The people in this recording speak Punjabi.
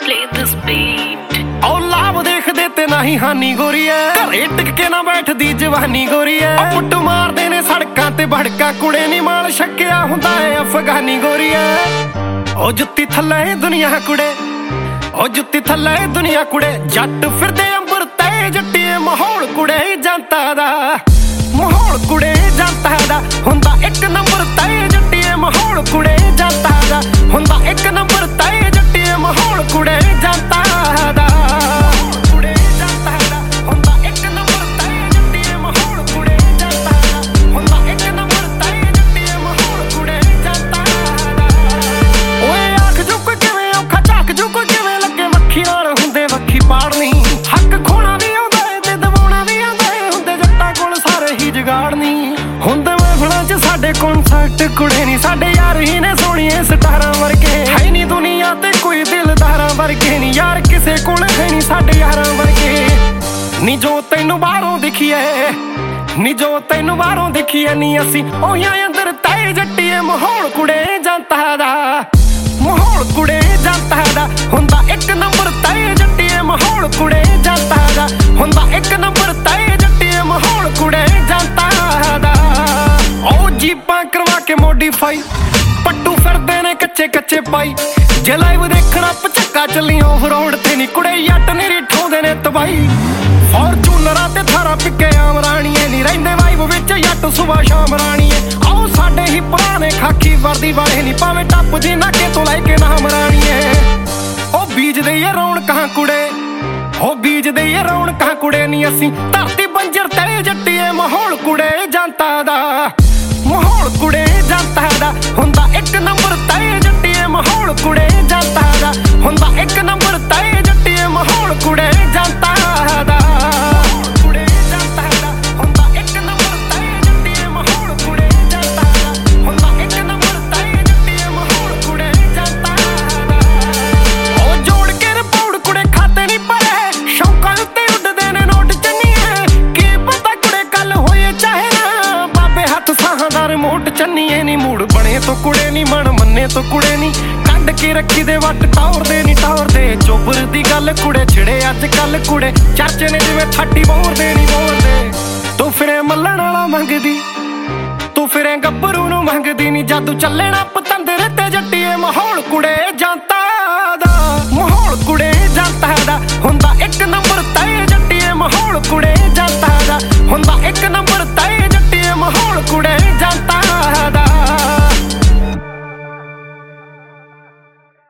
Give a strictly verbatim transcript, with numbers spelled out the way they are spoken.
play this beat। ਉਹ ਲਾਭ ਦੇਖਦੇ ਤੇ ਨਹੀਂ ਹਾਨੀ ਗੋਰੀ ਐ, ਘਰੇ ਟਿਕ ਕੇ ਨਾ ਬੈਠਦੀ ਜਵਾਨੀ ਗੋਰੀ ਐ। ਪੁੱਟ ਮਾਰਦੇ ਨੇ ਸੜਕਾਂ ਤੇ ਭੜਕਾ ਕੁੜੇ ਨੀ ਮਾਲ ਛੱਕਿਆ ਹੁੰਦਾ ਏ ਅਫਗਾਨੀ ਗੋਰੀ ਐ। ਉਹ ਜੁੱਤੀ ਥੱਲੇ ਦੁਨੀਆ ਕੁੜੇ, ਉਹ ਜੁੱਤੀ ਥੱਲੇ ਦੁਨੀਆ ਕੁੜੇ, ਜੱਟ ਫਿਰਦੇ ਅੰਬਰ ਤੇ ਜੱਟੀਏ ਮਾਹੌਲ ਕੁੜੇ ਜਨਤਾ ਦਾ, ਮਾਹੌਲ ਕੁੜੇ ਜਨਤਾ ਦਾ ਹੁੰਦਾ ਇੱਕ ਨੰਬਰ ਤੇ ਜੱਟੀਏ ਮਾਹੌਲ ਕੁੜੇ ਜਨਤਾ ਦਾ ਹੁੰਦਾ ਇੱਕ ਨੰਬਰ ਤੇ ਜੱਟੀਏ ਮਾਹੌਲ ਕੁੜੇ ਜਨਤਾ ਦਾ। ਕੁੜੇ ਜਨਤਾ ਦਾ ਹੁੰਦਾ ਇੱਕ ਨੰਬਰ ਤੇ ਜੱਟੀਏ ਮਾਹੌਲ ਕੁੜੇ ਜਨਤਾ ਦਾ ਹੁੰਦਾ ਇੱਕ ਨੰਬਰ ਤੇ ਜੱਟੀਏ ਮਾਹੌਲ ਕੁੜੇ ਜਨਤਾ ਦਾ। ਓਏ ਆਖ ਜੋ ਕੋਈ ਕਿਵੇਂ ਔਖਾ ਝਾਕ ਜੋ ਕੋਈ ਕਿਵੇਂ ਲੱਗੇ ਵੱਖੀ ਨਾਲ ਹੁੰਦੇ ਵੱਖੀ ਪਾੜਨੀ, ਹੱਕ ਖੋਣਾ ਵੀ ਆਉਂਦਾ ਏ ਤੇ ਦਵਾਉਣਾ ਵੀ ਆਉਂਦਾ ਏ, ਹੁੰਦੇ ਜੱਟਾਂ ਕੋਲ ਸਾਰੇ ਹੀ ਜਗਾੜਨੀ। ਹੁੰਦੇ ਮਹਿਫਲਾਂ ਚ ਸਾਡੇ ਕਨਸਰਟ ਕੁੜੇ ਨੀ, ਸਾਡੇ ਯਾਰ ਹੀ ਨੇ ਸੋਹਣੀਏ ਸਟਾਰਾਂ ਵਰਗੇ, ਹੈ ਨੀ ਦੁਨੀਆ ਤੇ ਕੋਈ ਦਿਲਦਾਰਾਂ ਵਰਗੇ ਨੀ, ਯਾਰ ਕਿਸੇ ਕੋਲ ਹੈ ਨੀ ਸਾਡੇ ਯਾਰਾਂ ਵਰਗੇ। ਨੀ ਜੋ ਤੈਨੂੰ ਬਾਹਰੋਂ ਦਿਖੀਏ, ਨੀ ਜੋ ਤੈਨੂੰ ਬਾਹਰੋਂ ਦਿਖੀਏ ਨੀ ਅਸੀਂ ਉਹੀਆਂ ਅੰਦਰ ਤੈ ਜੱਟੀਏ ਮਾਹੌਲ ਕੁੜੇ ਜਨਤਾ ਦਾ, ਮਾਹੌਲ ਕੁੜੇ ਜਨਤਾ ਦਾ ਹੁੰਦਾ ਇੱਕ ਨੰਬਰ ਤੈ ਜੱਟੀਏ ਮਾਹੌਲ ਕੁੜੇ ਜਨਤਾ ਦਾ ਹੁੰਦਾ ਇੱਕ ਨੰਬਰ ਤੈ ਜੱਟੀਏ ਮਾਹੌਲ ਕੁੜੇ ਜਨਤਾ ਦਾ। ਉਹ ਜੀਪਾਂ ਕਰਵਾ ਕੇ ਮੋਡੀਫਾਈ ਪੱਟੂ ਫਿਰਦੇ ਨੇ ਕੱਚੇ ਕੱਚੇ ਪਾਈ, ਜੇ ਲਾਈਵ ਦੇਖਣਾ ਪਚੱਕਾ ਚੱਲੀ ਆਫ ਰੋਡ ਤੇ ਨੀ ਕੁੜੇ ਜੱਟ ਨੀ ਰਿਠਾਉਂਦੇ ਨੇ ਤਬਾਈ। ਫੋਰਚੂਨਰਾਂ ਤੇ ਥਾਰਾ ਪਿੱਕੇ ਆਮ ਰਾਣੀਏ ਨੀ ਰਹਿੰਦੇ ਵਾਈਬ ਵਿੱਚ ਜੱਟ ਸੁਬਾ ਸ਼ਾਮ ਰਾਣੀਏ। ਆਓ ਸਾਡੇ ਹੀ ਪੁਰਾਣੇ ਖਾਕੀ ਵਰਦੀ ਵਾਲੇ ਨੀ ਭਾਵੇਂ ਟੱਪ ਜੀ ਨਾਕੇ ਤੋਂ ਲੈ ਕੇ ਨਾਮ ਰਾਣੀਏ। ਉਹ ਬੀਜਦੇ ਏ ਰੌਣਕਾਂ ਕੁੜੇ, ਉਹ ਬੀਜਦੇ ਏ ਰੌਣਕਾਂ ਕੁੜੇ ਨੀ ਅਸੀਂ ਧਰਤੀ ਬੰਜਰ ਤੇ ਜੱਟੀਏ ਮਾਹੌਲ ਕੁੜੇ ਜਨਤਾ ਦਾ, ਮਾਹੌਲ ਕੁੜੇ ਜਨਤਾ ਦਾ ਹੁੰਦਾ ਇੱਕ ਨੰਬਰ ਤੇ ਜੱਟੀਏ ਮਾਹੌਲ ਕੁੜੇ ਜਨਤਾ ਦਾ ਹੁੰਦਾ ਇੱਕ ਨੰਬਰ ਤੇ ਜੱਟੀਏ ਮਾਹੌਲ ਕੁੜੇ ਜਨਤਾ ਦਾ। ਕੁੜੇ ਜਨਤਾ ਦਾ ਹੁੰਦਾ ਇੱਕ ਨੰਬਰ ਤੇ ਜੱਟੀਏ ਮਾਹੌਲ ਕੁੜੇ ਜਨਤਾ ਦਾ ਹੁੰਦਾ ਇੱਕ ਨੰਬਰ ਤੇ ਜੱਟੀਏ ਮਾਹੌਲ ਕੁੜੇ ਜਨਤਾ ਦਾ। ਉਹ ਜੋੜ ਕੇ ਰਿਪੋਰਟ ਕੁੜੇ ਖਾਤੇ ਨਹੀਂ ਭਰੇ, ਸ਼ੌਕਾਂ ਉੱਤੇ ਉੱਡਦੇ ਨੇ ਨੋਟ ਚੰਨੀਏ, ਕੀ ਪਤਾ ਕੁੜੇ ਕੱਲ ਹੋਏ ਚਾਹੇ ਨਾ, ਬਾਬੇ ਹੱਥ ਸਾਹਾਂ ਦਾ ਰਿਮੋਟ ਚੰਨੀਏ ਨੀ। ਮੂਡ ਬਣੇ ਤੋਂ ਕੁੜੇ ਨੀ ਮਨ ਮੰਨੇ ਤੋਂ ਕੁੜੇ ਨੀ, ਕੱਢ ਕੇ ਰੱਖੀ ਦੇ ਵੱਟ ਟੌਰਦੇ ਨੀ ਟੌਰਦੇ, ਚੋਬਰ ਦੀ ਗੱਲ ਕੁੜੇ ਛਿੜੇ ਅੱਜ ਕੱਲ ਕੁੜੇ ਚਰਚੇ ਨੇ ਜਿਵੇਂ ਥਾਟੀ ਬੋਰਦੇ ਨੀ ਬੋਲਦੇ। ਤੂੰ ਫਿਰੇ ਮੱਲਣ ਵਾਲਾ ਮੰਗਦੀ, ਤੂੰ ਫਿਰੇ ਗੱਭਰੂ ਨੂੰ ਮੰਗਦੀ ਨੀ, ਜਾਦੂ ਚੱਲੇ ਨਾ ਪਤੰਦਰ ਤੇ ਜੱਟੀਏ ਮਾਹੌਲ ਕੁੜੇ ਜਨਤਾ ਦਾ, ਮਾਹੌਲ ਕੁੜੇ ਜਨਤਾ ਦਾ ਹੁੰਦਾ ਇੱਕ ਨੰਬਰ ਤੇ ਜੱਟੀਏ ਮਾਹੌਲ ਕੁੜੇ ਜਨਤਾ ਦਾ ਹੁੰਦਾ ਇੱਕ ਨੰਬਰ ਤੇ